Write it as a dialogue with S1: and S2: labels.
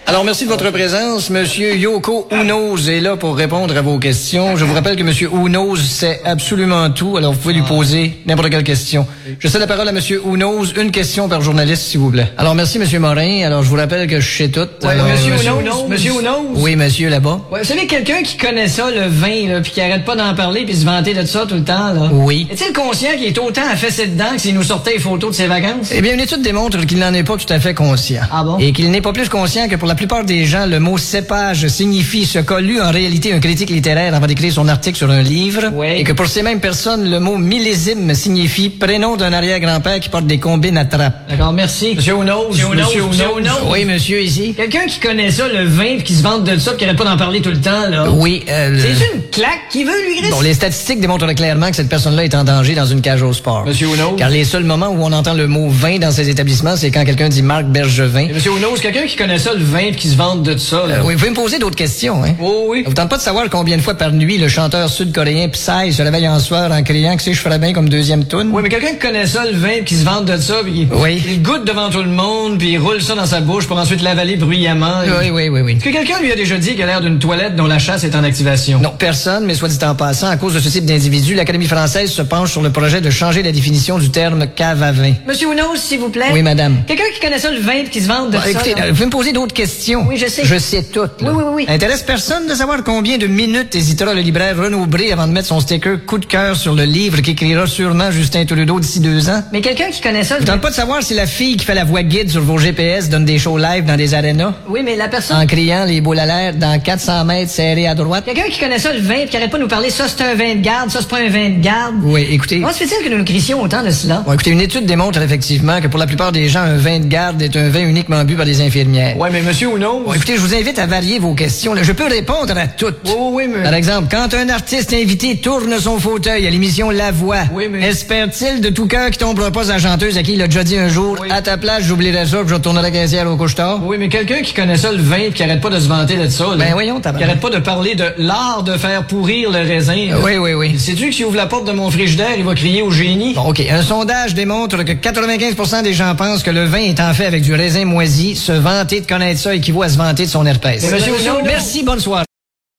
S1: Alors, merci de votre présence. Monsieur Yoko Unoz est là pour répondre à vos questions. Je vous rappelle que Monsieur Unoz sait absolument tout, alors vous pouvez lui poser n'importe quelle question. Je cède la parole à Monsieur Unoz, une question par journaliste, s'il vous plaît. Alors, merci, Monsieur Morin. Alors, je vous rappelle que je sais tout.
S2: Ouais,
S1: alors,
S2: Monsieur Unoz. Monsieur Unoz.
S1: Oui, monsieur, là-bas.
S2: Ouais, vous savez, quelqu'un qui connaît ça, le vin, là, puis qui arrête pas d'en parler puis se vanter de ça tout le temps, là.
S1: Oui.
S2: Est-il conscient qu'il est autant affaissé dedans que s'il nous sortait les photos de ses vacances?
S1: Eh bien, une étude démontre qu'il n'en est pas tout à fait conscient.
S2: Ah bon?
S1: Et qu'il n'est pas plus conscient que pour la plupart des gens, le mot cépage signifie ce qu'a lu en réalité un critique littéraire avant d'écrire son article sur un livre.
S2: Oui.
S1: Et que pour ces mêmes personnes, le mot millésime signifie prénom d'un arrière-grand-père qui porte des combines à trappe.
S2: D'accord, merci. Monsieur Unoz. Monsieur Unoz.
S1: Oui, monsieur, ici.
S2: Quelqu'un qui connaît ça, le vin, puis qui se vante de ça, puis qui arrête pas d'en parler tout le temps, là.
S1: Oui,
S2: C'est une claque qui veut, lui, Gris?
S1: Bon, les statistiques démontrent clairement que cette personne-là est en danger dans une cage au sport.
S2: Monsieur Unoz.
S1: Car les seuls moments où on entend le mot vin dans ces établissements, c'est quand quelqu'un dit Marc Bergevin.
S2: Et Monsieur Unoz, quelqu'un qui connaît ça, le vin, puis qui se vante de ça, là.
S1: Oui, vous pouvez me poser d'autres questions, hein?
S2: Oh oui.
S1: Vous tentez pas de savoir combien de fois par nuit le chanteur sud-coréen Psy se réveille en soir en criant que si je ferais bien comme deuxième toune?
S2: Oui, mais quelqu'un qui connaît ça, le vin, puis qui se vante de ça, puis
S1: Oui.
S2: il goûte devant tout le monde, puis il roule ça dans sa bouche pour ensuite l'avaler bruyamment.
S1: Oui.
S2: Est-ce que quelqu'un lui a déjà dit qu'il a l'air d'une toilette dont la chasse est en activation?
S1: Non, personne, mais soit dit en passant, à cause de ce type d'individu, l'Académie française se penche sur le projet de changer la définition du terme cave à vin.
S2: Monsieur Unoz, s'il vous plaît.
S1: Oui, madame.
S2: Quelqu'un qui connaît ça, le vin, puis qui se vante de ça.
S1: Écoutez,
S2: là.
S1: vous pouvez me poser d'autres questions.
S2: Oui, je sais.
S1: Je sais tout. Là.
S2: Oui.
S1: Intéresse personne de savoir combien de minutes hésitera le libraire Renaud Bré avant de mettre son sticker coup de cœur sur le livre qu'écrira sûrement Justin Trudeau d'ici 2 ans?
S2: Mais quelqu'un qui connaît ça,
S1: Vous tentez pas de savoir si la fille qui fait la voix guide sur vos GPS donne des shows live dans des arénas?
S2: Oui, mais la personne.
S1: En criant les boules à l'air dans 400 mètres serrés à droite?
S2: Quelqu'un qui connaît ça, le vin, puis qui arrête pas de nous parler, ça c'est un vin de garde, ça c'est pas un vin de garde.
S1: Oui, écoutez.
S2: Comment se fait-il que nous nous crissions autant de cela?
S1: Bon, écoutez, une étude démontre effectivement que pour la plupart des gens, un vin de garde est un vin uniquement bu par des infirmières.
S2: Ouais, mais Monsieur Unoz.
S1: Bon, écoutez, je vous invite à varier vos questions. Là. Je peux répondre à toutes.
S2: Oui, mais.
S1: Par exemple, quand un artiste invité tourne son fauteuil à l'émission La Voix,
S2: Oui, mais-
S1: espère-t-il de tout cœur qu'il tombera pas sa chanteuse à qui il a déjà dit un jour,
S2: Oui.
S1: à ta place, j'oublierai ça, puis je retournerai la caissière au couche-tard?
S2: Oui, mais quelqu'un qui connaît ça, le vin, puis qui arrête pas de se vanter de ça, là.
S1: Ben voyons,
S2: Qui
S1: tabarnak.
S2: arrête pas de parler de l'art de faire pourrir le raisin. là.
S1: Oui.
S2: Sais-tu que s'il ouvre la porte de mon frigidaire, il va crier au génie?
S1: Bon, OK. Un sondage démontre que 95% des gens pensent que le vin étant fait avec du raisin moisi, se vanter de connaître ça équivaut à se vanter de son herpès.
S2: Mais monsieur Unoz-
S1: Merci, bonne soirée.